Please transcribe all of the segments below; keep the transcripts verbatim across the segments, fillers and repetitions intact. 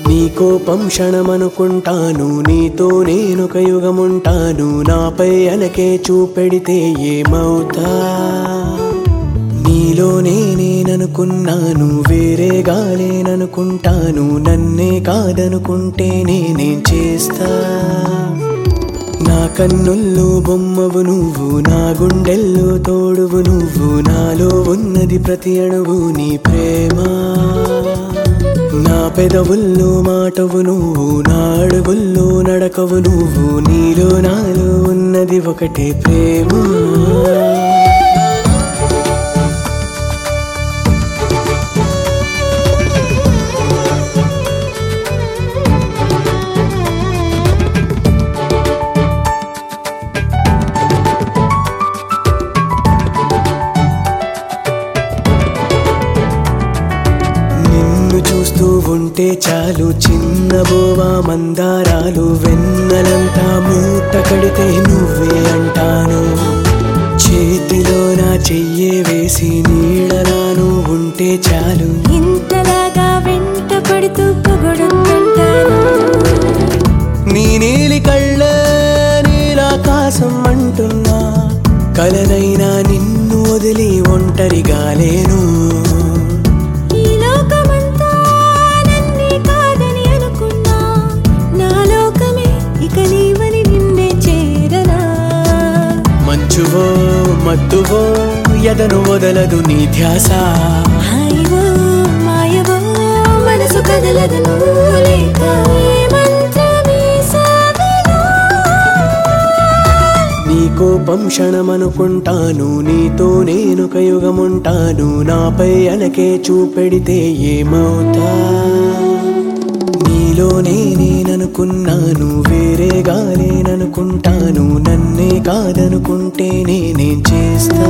నీ కోపం క్షణమనుకుంటాను, నీతో నేనొక యుగముంటాను. నాపై అలకే చూపెడితే ఏమవుతా? నీలోనే నేననుకున్నాను, వేరేగా లేననుకుంటాను. నన్నే కాదనుకుంటే నేనేం చేస్తా? నా కన్నుల్లో బొమ్మవు నువ్వు, నా గుండెల్లో తోడువు నువ్వు. నాలో ఉన్నది ప్రతి అణువు నీ ప్రేమ. నా పెదవుల్లో మాటవు నువ్వు, నా అడుగుల్లో నడకవు నువ్వు. నీలో నాలో ఉన్నది ఒకటే ప్రేమ. చూస్తూ ఉంటే చాలు చిన్న బోవా మందారాలు, వెన్నెలంతా మూట కడితే నువ్వే అంటాను. చేతిలో నా చెయ్యే వేసి నీడలాను ఉంటే చాలు, ఇంతలాగా వెంట పడుతూ పొగడుతుంటాను. నీ నీలి కళ్ళే నీలాకాశం అంటున్నా, కలనైనా నిన్ను వదిలి ఒంటరిగా లేను. మంచువో మత్తువో ఎదను వదలదు నీ ధ్యాస. హాయివో మాయవో మనసు కదలదు నువ్వు లేక. నీ కోపం క్షణమనుకుంటాను, నీతో నేనొక యుగముంటాను. నాపై అలకే చూపెడితే ఏమవుతా? నీలోనే నేననుకున్నాను, వేరేగా లేననుకుంటాను. నన్నే కాదనుకుంటే నేనేం చేస్తా?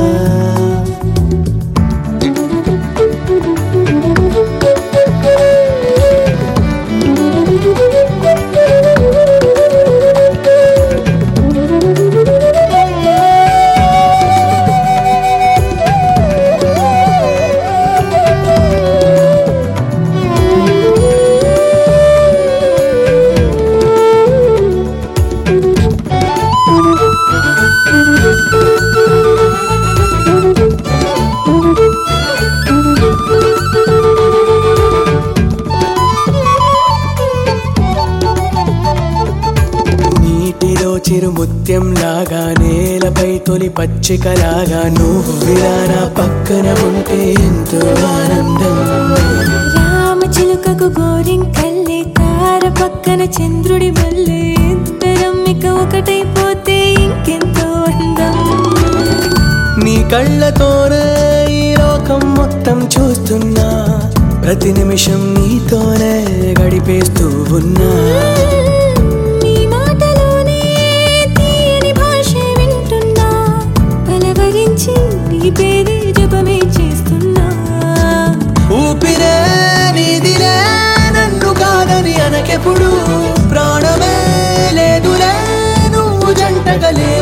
నీటిలో చిరు ముత్యం లాగా, నేలపై తొలి పచ్చికలాగా, నువ్వు ఇలా నా పక్కన ఉంటే ఎంతో ఆనందం. రామ చిలుకకు గోరింకల్లే, తార పక్కన చంద్రుడి వల్లే. ఇద్దరం ఇక ఒకటైపోతే ఇంకెంతో అందం. నీ కళ్ళతోనే ఈ లోకం మొత్తం చూస్తున్నా, ప్రతి నిమిషం నీతోనే గడిపేస్తూ ఉన్నా. నీ మాటలోనే తీయని భాష వింటున్నా, పలవరించి నీ పేరే జపమే చేస్తున్నా. ఊపిరే నీదిలే, నన్ను కాదని అనకెప్పుడు. ప్రాణమే లేదులే నువ్వు జంటగలే